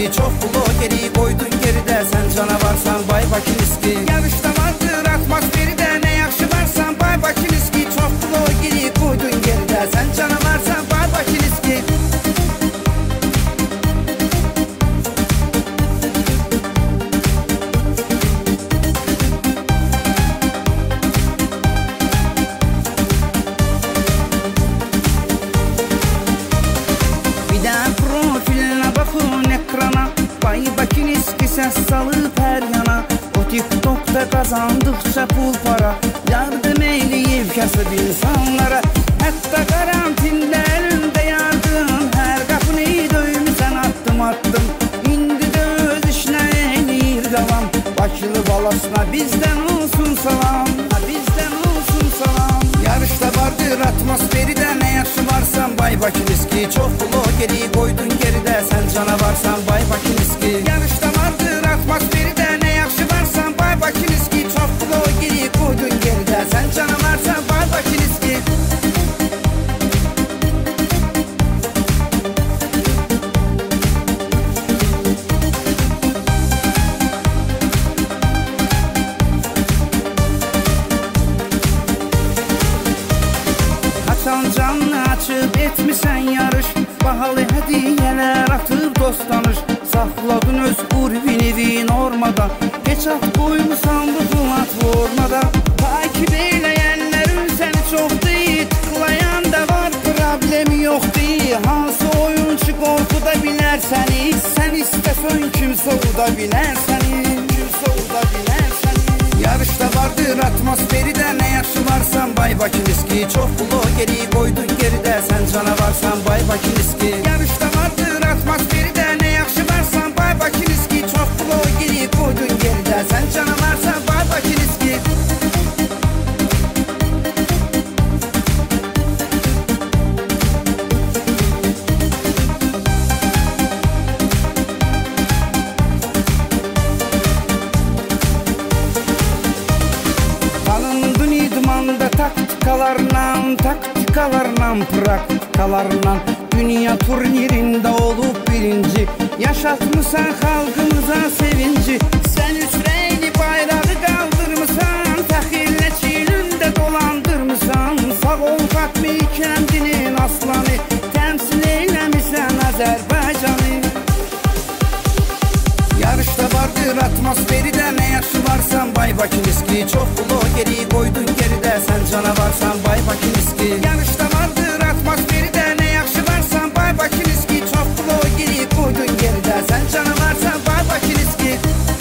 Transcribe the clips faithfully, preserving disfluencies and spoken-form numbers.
Bakiniski. Çok blogeri koydun geride, sen canavarsan Bay Bakiniski. Yarışda vardır atmosferi de, ne yaxşı varsan Bay Bakiniski. Çok blogeri koydun geride, sen canavarsan Bay Bakiniski. Bay Bakiniski ses salıp her yana, o TikTok'ta kazandıkça pul para, yardım eyleyip kasıp insanlara. Hatta karantinde elinde yardım, her kapını dövmüsen attım attım. İndi de öz işine eyleyir devam, Bakılı balasına bizden olsun salam, bizden olsun salam. Yarışta vardır atmosferi de, ne yaxşı varsan Bay Bakiniski. Çok blogeri koydun geride, sen canavarsan Bay Bakiniski. Yarışta vardır atmosferi de, ne yaxşı varsan Bay Bakiniski. Çok blogeri koydun geride, sen canavarsan Bay Bakiniski. Haçan canını açıp etmişsen yarış, bahalı hediyeler atıp dost tanış. Saxladın öz urvini normada, heç at koymusan bu platformada. Takip eyləyənlərin səni çox deyil, tıklayan da var, problemi yox deyil. Hansı oyuncu qorxuda bilər səni, sən istəsən kimsə uda bilər səni, kimsə uda bilər səni. Yarışda vardır atmosferi de, ne yaxşı varsan Bay Bakiniski. Çok blogeri koydun geride, sen canavarsan Bay Bakiniski. Yarışda vardır atmosferi de, ne yaxşı varsan Bay Bakiniski. Çok blogeri koydun geride, sen canavarsan Bay Bakiniski. Taktikalarla, taktikalarla, praktikalarla dünya turnirinde olup birinci, yaşatmışsan halkımıza sevinci. Sen üç reyli bayrağı kaldırmışsan, taxirlə çiğnində dolandırmışsan. Sağ ol Fatmi kəndinin aslanı, təmsil eyləmişsən Azərbaycanı. Yarışda vardır atmosferi de, ne yaxşı varsan Bay Bakiniski. Çok blogeri koydun geride, sen canavarsan Bay Bakiniski. Yarışda vardır atmosferi de, ne yaxşı varsan Bay Bakiniski. Çok blogeri koydun geride, sen canavarsan Bay Bakiniski.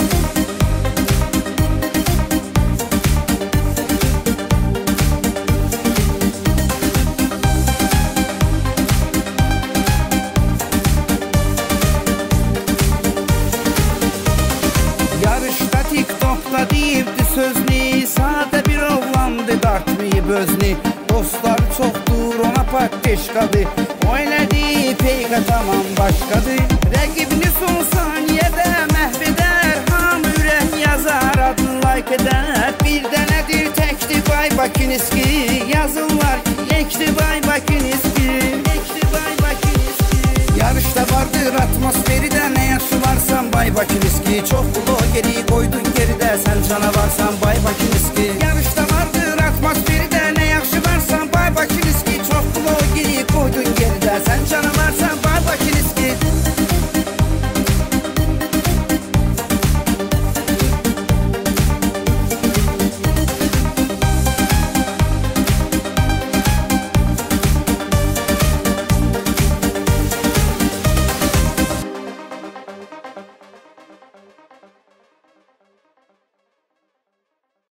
Yarışda TikTok'ta deyibdi sözünü, sade bir oğlandı dartmayıb özünü. Dostları çoxdur ona patteşkadı, o elədi peyqa tamam başqadı. Rəqibini son saniyədə məhv edər, hamı ürək yazar, adını like edər. Bir dənədir təkdi Bay Bakiniski, yazırlar ki yekdi Bay Bakiniski, yekdi Bay Bakiniski. Yarışda vardır atmosferi de, ne yaxşı varsan Bay Bakiniski. Çok blogeri koydun geride, sen canavarsan Bay Bakiniski. Yarışda